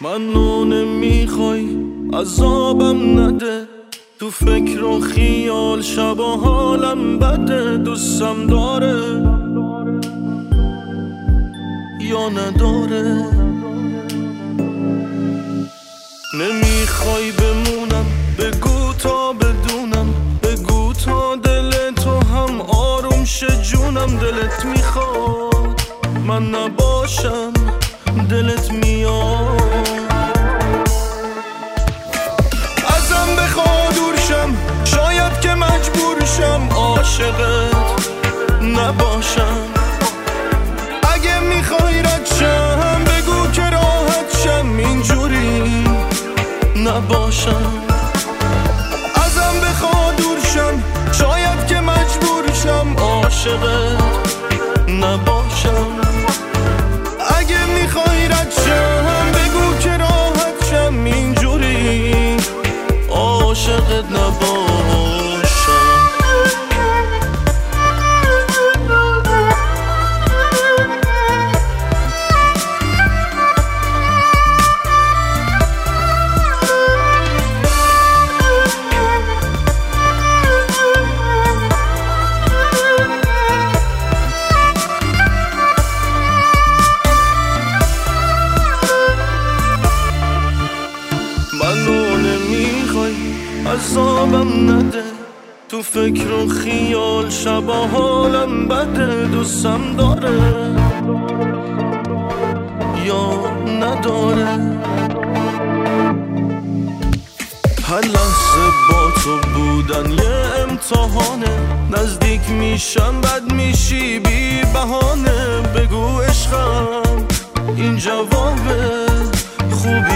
منو نمیخوای عذابم نده، تو فکر و خیال شب و حالم بده. دوستم داره یا نداره؟ نمیخوای بمونم بگو تا بدونم، بگو تا دل تو هم آروم شه جونم. دلت میخواد من نباشم، دلت میاد ازم بخواد دور شم، شاید که مجبور شم عاشقت نباشم. اگه میخوای رد شم بگو که راحت شم، اینجوری نباشم. ازم بخواد دور شم، شاید که مجبور شم عاشقت نباشم. اگه میخوای رد شم بگو که راحت شم، اینجوری عاشقت نباشم. منو نمیخوای عذابم نده، تو فکر و خیال شب و حالم بده. دوستم داره یا نداره؟ هر لحظه با تو بودن یه امتحانه، نزدیک میشم بد میشی بی بهانه. بگو عشقم این جوابه خوبی